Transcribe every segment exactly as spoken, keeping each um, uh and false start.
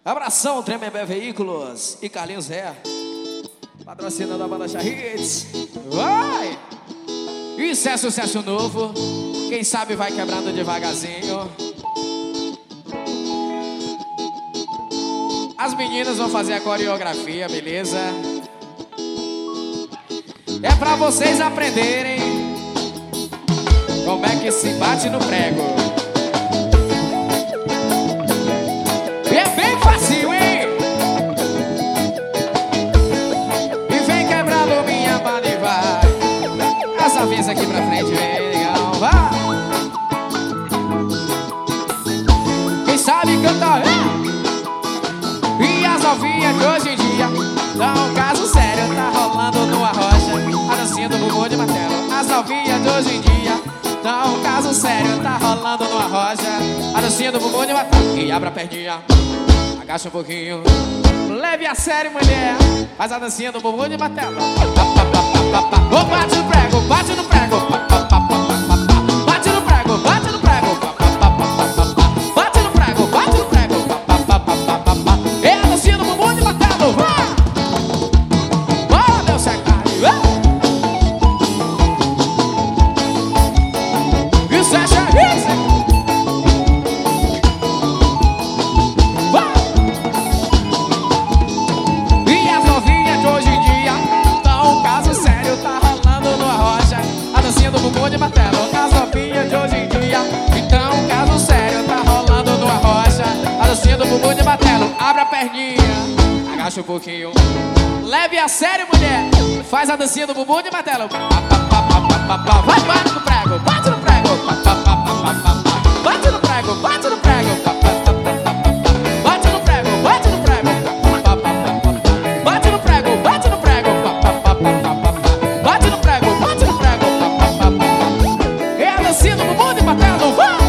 Abração, Tremembé Veículos e Carlinhos Ré, patrocinando a banda Charrits. Vai! Isso é sucesso novo. Quem sabe vai quebrando devagarzinho. As meninas vão fazer a coreografia, beleza? É pra vocês aprenderem como é que se bate no prego. E é bem fácil, hein? E vem quebrando minha banda e vai. Essa vez aqui pra frente, vem, legal, vai. Quem sabe cantar, hein? E as novinhas de hoje em dia dá um caso sério, tá rolando numa rocha, a dancinha do bumbum de martelo. As novinhas de hoje em dia dá um caso sério, tá rolando numa rocha, a dancinha do bumbum de martelo. E abre a perninha, agacha um pouquinho, leve a sério, mulher, faz a dancinha do bumbum de martelo. Ô, bate no prego, bate no prego, bate no prego, bate no prego, bate no prego, bate no prego. É a dancinha do bumbum de martelo, vai! Bora, meu secário! Isso é Charrits! Vai! E as novinhas de hoje em dia tá um caso sério, tá rolando numa rocha, a dancinha do bumbum de martelo. As novinhas de hoje em dia então um caso sério, tá rolando numa rocha, a dancinha do bumbum de martelo. Abre a perninha, agacha um pouquinho, leve a sério, mulher, faz a dancinha do bumbum de martelo. Vai, bate no prego, bate no prego, bate no prego, bate no prego, bate no prego, bate no prego, bate no prego, bate no prego, bate no prego, bate no prego. É a dancinha do bumbum de martelo, vai!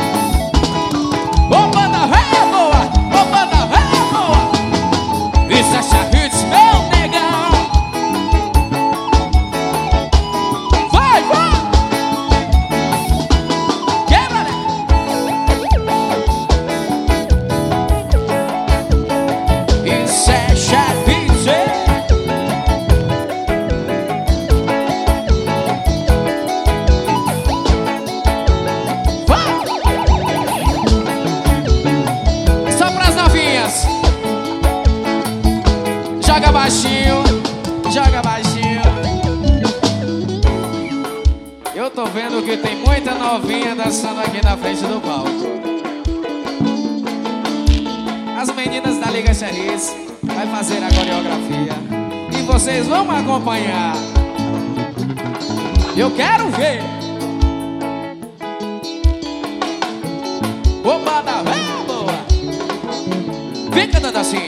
Ô, banda véia boa, ô, banda véia boa. Isso é Charrits, meu negão. Vai, vai! Quebra, né? Isso é Charrits, é. Vai! Só pras novinhas. Joga baixinho, joga baixinho. Eu tô vendo que tem muita novinha dançando aqui na frente do palco. As meninas da Liga Charrits vai fazer a coreografia e vocês vão acompanhar. Eu quero ver. Opa, da véia boa. Vem cantando assim.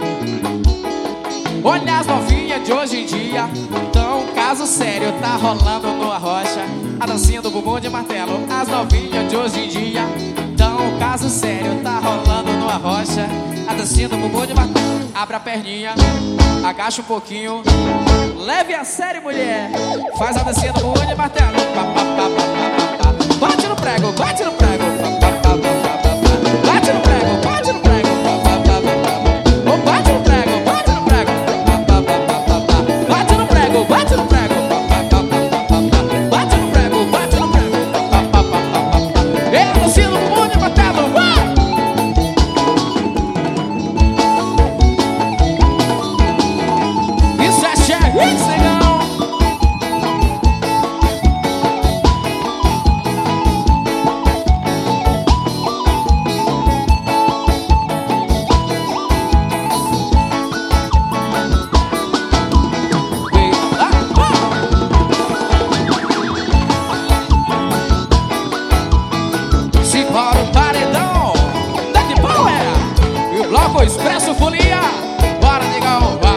Olha as novinhas de hoje em dia tão um caso sério, tá rolando numa rocha, a dancinha do bumbum de martelo. As novinhas de hoje em dia tão um caso sério, tá rolando numa rocha, a dancinha do bumbum de martelo. Abre a perninha, agacha um pouquinho, leve a sério, mulher, faz a dancinha do bumbum de martelo. Bate no prego, bate no prego, bate no prego, bate no prego, oh, bate no prego, bate no prego, bate no prego, bate no prego, bate no prego, bate no prego. É a dancinha do bumbum de martelo, vai! Isso é Charrits, negão. Para o paredão, daqui Power e o bloco Expresso Folia. Bora, negão,